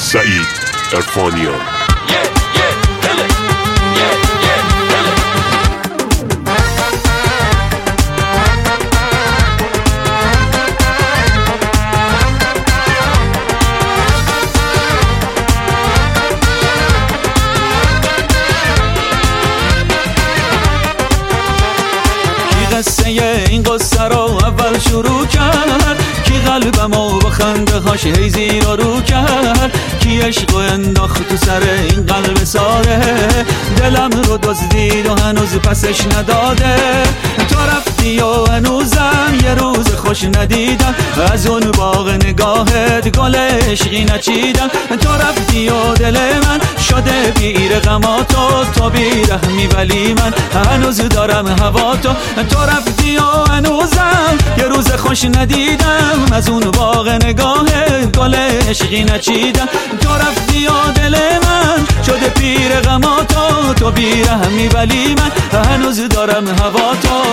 سعید عرفانیان. قصه این قصه رو اول شروع کرد، کی قلبمو با خنده هاش هی زیر و رو کرد، کی عشقو انداخت تو سر این قلب ساره، دلم رو دزدید و هنوز پسش نداده. تو رفتی و هنوزم یه روز خوش ندیدم، از اون باغ نگاهت گل عشقی نچیدم. تو رفتی و دل من شده بیر غماتو، تو بیرحمی ولی من هنوز دارم هواتو. تو رفتی و هنوزم یه روز خوش ندیدم، از اون باغ نگاهت گل عشقی نچیدم. تو رفتی و دل من شده پیر غماتو، تو بیرحمی ولی من هنوز دارم هواتو.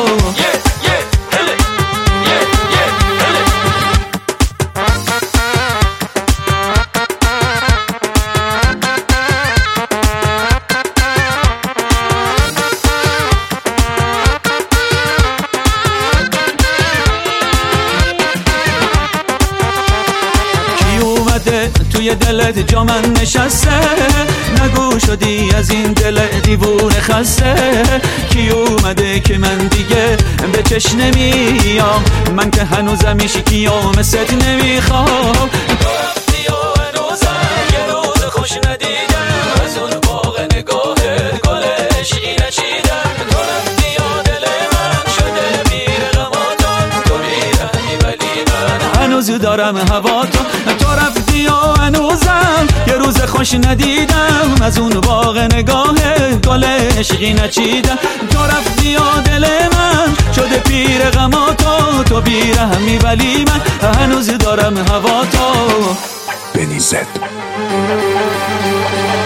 توی دلت جا من نشسته، نگو شدی از این دل دیوونه خسته. کی اومده که من دیگه به چش نمیام، من که هنوزم میشکی و مثل نمیخوام. تو رفتی و هنوزم یه روز خوش ندیدم، از اون باغ نگاهت گل عشقی نچیدم. تو رفتی و دل من شده بیر غماتو، تو بیرحمی ولی من هنوز دارم هواتو. تو رفتی و هنوزم یه روز خوش ندیدم، از اون باغ نگاهت گل عشقی نچیدم. تو رفتی و دل من شده پیر غماتو، تو بیرحمی ولی من هنوز دارم هواتو. بنیزد